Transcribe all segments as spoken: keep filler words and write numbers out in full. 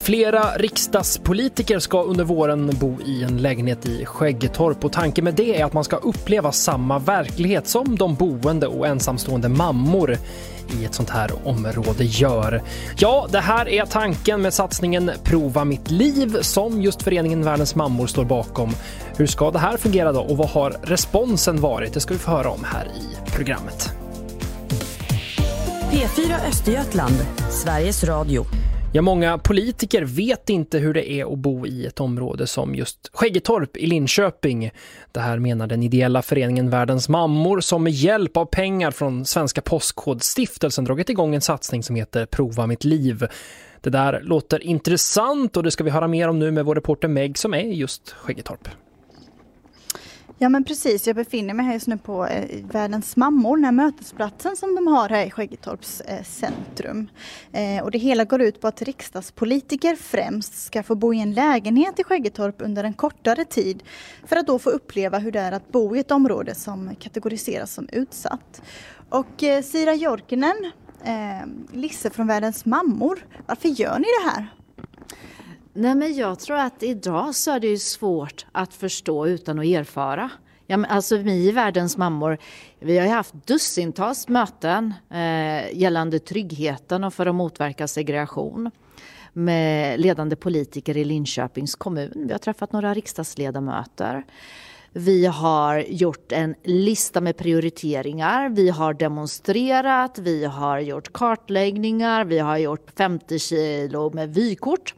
Flera riksdagspolitiker ska under våren bo i en lägenhet i Skäggetorp och tanken med det är att man ska uppleva samma verklighet som de boende och ensamstående mammor i ett sånt här område gör. Ja, det här är tanken med satsningen Prova mitt liv som just föreningen Världens mammor står bakom. Hur ska det här fungera då och vad har responsen varit? Det ska vi få höra om här i programmet. P fyra Östergötland, Sveriges Radio. Ja, många politiker vet inte hur det är att bo i ett område som just Skäggetorp i Linköping. Det här menar den ideella föreningen Världens mammor som med hjälp av pengar från Svenska postkodstiftelsen dragit igång en satsning som heter Prova mitt liv. Det där låter intressant och det ska vi höra mer om nu med vår reporter Meg som är just Skäggetorp. Ja men precis, jag befinner mig här just nu på eh, Världens mammor, den här mötesplatsen som de har här i Skäggetorps eh, centrum. Eh, och det hela går ut på att riksdagspolitiker främst ska få bo i en lägenhet i Skäggetorp under en kortare tid för att då få uppleva hur det är att bo i ett område som kategoriseras som utsatt. Och eh, Sira Jorkinen, eh, Lisse från Världens mammor, varför gör ni det här? Nej, men jag tror att idag så är det ju svårt att förstå utan att erfara. Ja, men alltså vi i Världens mammor, vi har ju haft dussintals möten eh, gällande tryggheten och för att motverka segregation med ledande politiker i Linköpings kommun. Vi har träffat några riksdagsledamöter. Vi har gjort en lista med prioriteringar. Vi har demonstrerat, vi har gjort kartläggningar, vi har gjort femtio kilo med vykort.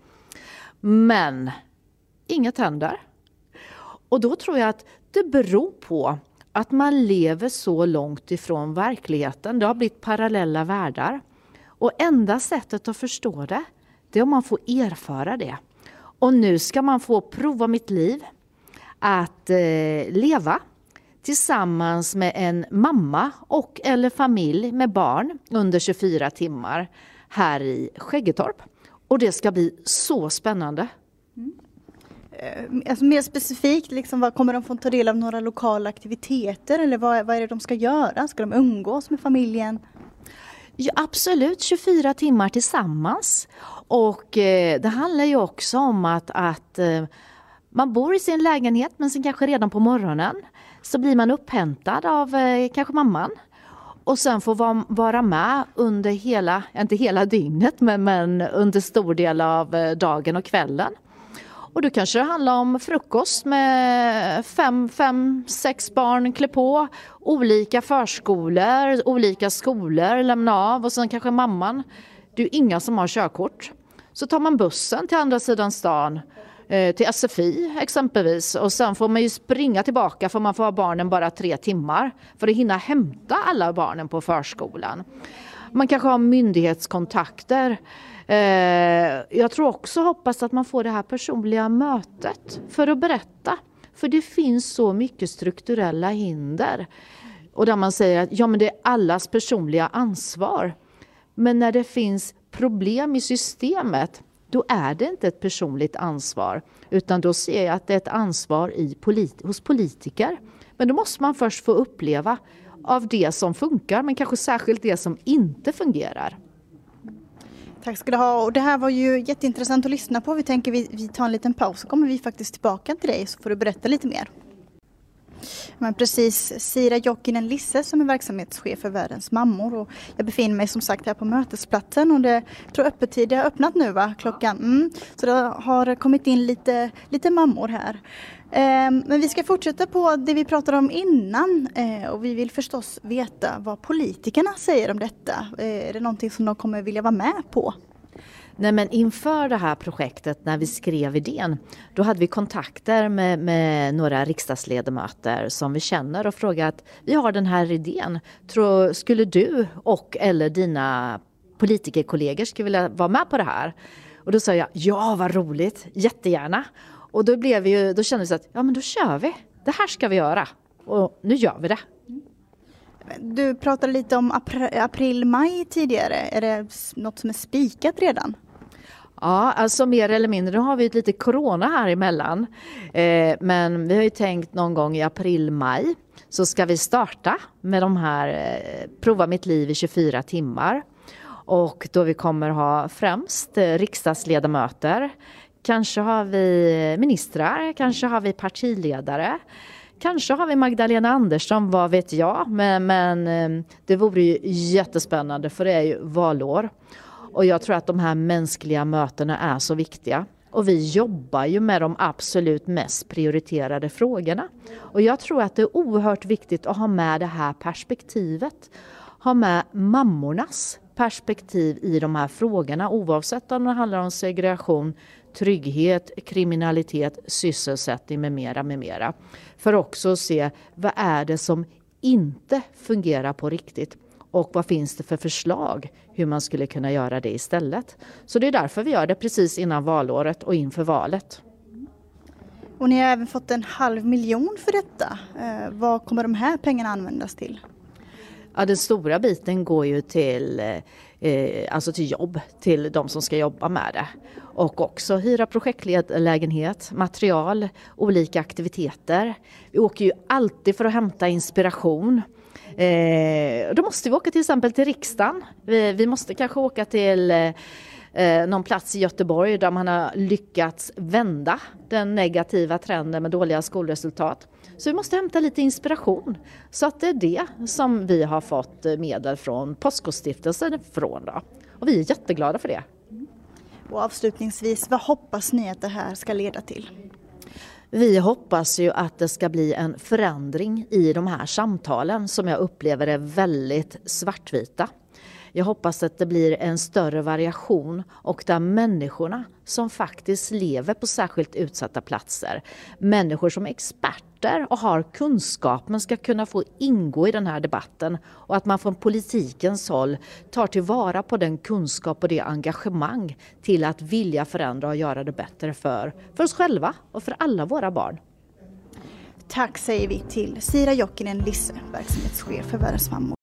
Men inget händer. Och då tror jag att det beror på att man lever så långt ifrån verkligheten. Det har blivit parallella världar. Och enda sättet att förstå det, det är om man får erfara det. Och nu ska man få prova mitt liv. Att eh, leva tillsammans med en mamma och eller familj med barn under tjugofyra timmar här i Skäggetorp. Och det ska bli så spännande. Mm. Alltså mer specifikt, liksom, vad kommer de få ta del av några lokala aktiviteter? Eller vad, vad är det de ska göra? Ska de umgås med familjen? Ja, absolut, tjugofyra timmar tillsammans. Och eh, det handlar ju också om att, att eh, man bor i sin lägenhet men sen kanske redan på morgonen så blir man upphämtad av eh, kanske mamman. Och sen får man vara med under hela, inte hela dygnet, men, men under stor del av dagen och kvällen. Och då kanske det handlar om frukost med fem, fem, sex barn, klä på, olika förskolor, olika skolor, lämna av och sen kanske mamman. Det är ju inga som har körkort. Så tar man bussen till andra sidan stan, till S F I exempelvis, och sen får man ju springa tillbaka för man får ha barnen bara tre timmar för att hinna hämta alla barnen på förskolan. Man kanske har myndighetskontakter. Jag tror också hoppas att man får det här personliga mötet för att berätta. För det finns så mycket strukturella hinder. Och där man säger att ja, men det är allas personliga ansvar. Men när det finns problem i systemet, då är det inte ett personligt ansvar, utan då ser jag att det är ett ansvar i polit- hos politiker. Men då måste man först få uppleva av det som funkar, men kanske särskilt det som inte fungerar. Tack ska du ha. Och det här var ju jätteintressant att lyssna på. Vi tänker vi, vi tar en liten paus så kommer vi faktiskt tillbaka till dig så får du berätta lite mer. Men precis, Sira Jorkinen Lisse som är verksamhetschef för Världens mammor och jag befinner mig som sagt här på mötesplatsen och det jag tror öppettid har öppnat nu va, klockan. Mm. Så det har kommit in lite, lite mammor här. Eh, men vi ska fortsätta på det vi pratade om innan eh, och vi vill förstås veta vad politikerna säger om detta. Eh, är det någonting som de kommer vilja vara med på? Nej, men inför det här projektet när vi skrev idén, då hade vi kontakter med, med några riksdagsledamöter som vi känner och frågade att vi har den här idén. Tror, skulle du och eller dina politikerkollegor skulle vilja vara med på det här? Och då sa jag, ja vad roligt, jättegärna. Och då, blev vi ju, då kände vi att ja men då kör vi, det här ska vi göra och nu gör vi det. Du pratade lite om apr- april-maj tidigare. Är det något som är spikat redan? Ja, alltså mer eller mindre. Nu har vi ett lite corona här emellan. Eh, men vi har ju tänkt någon gång i april-maj så ska vi starta med de här eh, Prova mitt liv i tjugofyra timmar. Och då vi kommer ha främst riksdagsledamöter, kanske har vi ministrar, kanske har vi partiledare. Kanske har vi Magdalena Andersson, vad vet jag. Men, men det vore ju jättespännande för det är ju valår. Och jag tror att de här mänskliga mötena är så viktiga. Och vi jobbar ju med de absolut mest prioriterade frågorna. Och jag tror att det är oerhört viktigt att ha med det här perspektivet. Ha med mammornas perspektiv i de här frågorna. Oavsett om det handlar om segregation, trygghet, kriminalitet, sysselsättning med mera, med mera. För också att se vad är det som inte fungerar på riktigt och vad finns det för förslag hur man skulle kunna göra det istället. Så det är därför vi gör det precis innan valåret och inför valet. Och ni har även fått en halv miljon för detta. Eh, vad kommer de här pengarna användas till? Ja, den stora biten går ju till, eh, alltså till jobb, till de som ska jobba med det. Och också hyra projektlägenhet, material, olika aktiviteter. Vi åker ju alltid för att hämta inspiration. Eh, då måste vi åka till exempel till riksdagen. Vi, vi måste kanske åka till eh, någon plats i Göteborg där man har lyckats vända den negativa trenden med dåliga skolresultat. Så vi måste hämta lite inspiration. Så att det är det som vi har fått medel från Påskostiftelsen ifrån då. Och vi är jätteglada för det. Och avslutningsvis, vad hoppas ni att det här ska leda till? Vi hoppas ju att det ska bli en förändring i de här samtalen som jag upplever är väldigt svartvita. Jag hoppas att det blir en större variation och där människorna som faktiskt lever på särskilt utsatta platser, människor som är experter och har kunskapen ska kunna få ingå i den här debatten och att man från politikens håll tar tillvara på den kunskap och det engagemang till att vilja förändra och göra det bättre för, för oss själva och för alla våra barn. Tack säger vi till Sira Jokinen Lisse, verksamhetschef för Världens mammor.